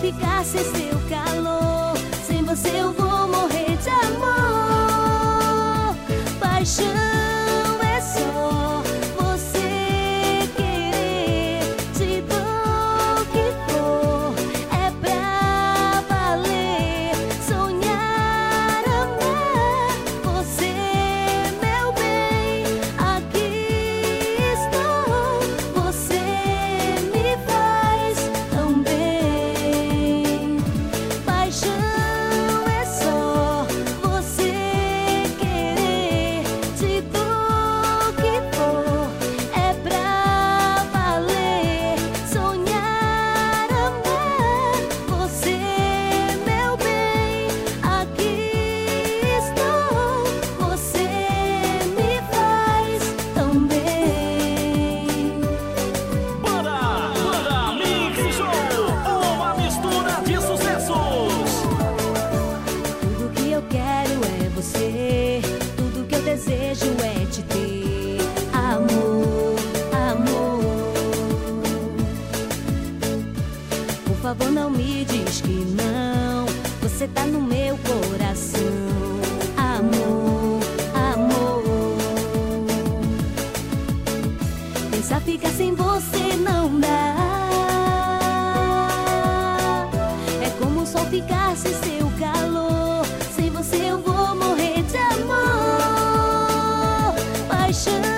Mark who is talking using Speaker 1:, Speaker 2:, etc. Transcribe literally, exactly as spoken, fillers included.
Speaker 1: ficar sem seu calor. Sem você eu vou morrer de amor. Paixão é só você querer. Te dou o que for, é pra valer. Sonhar, amar você, meu bem. Aqui estou, você me faz tão bem. Paixão é só você querer. Te dou o que for, é pra valer. Sonhar, amar você, meu bem. Aqui estou, você me faz tão bem.
Speaker 2: Bora! Bora! Mix Show! Uma mistura de sucessos!
Speaker 1: Tudo que eu quero é você. Tudo que eu desejo é te ter. Amor, amor. Por favor, não me diz que não. Você tá no meu coração. Amor, amor. Pensar ficar sem você não dá. É como o sol ficar sem seu calor. Sem você eu vou morrer de amor. Paixão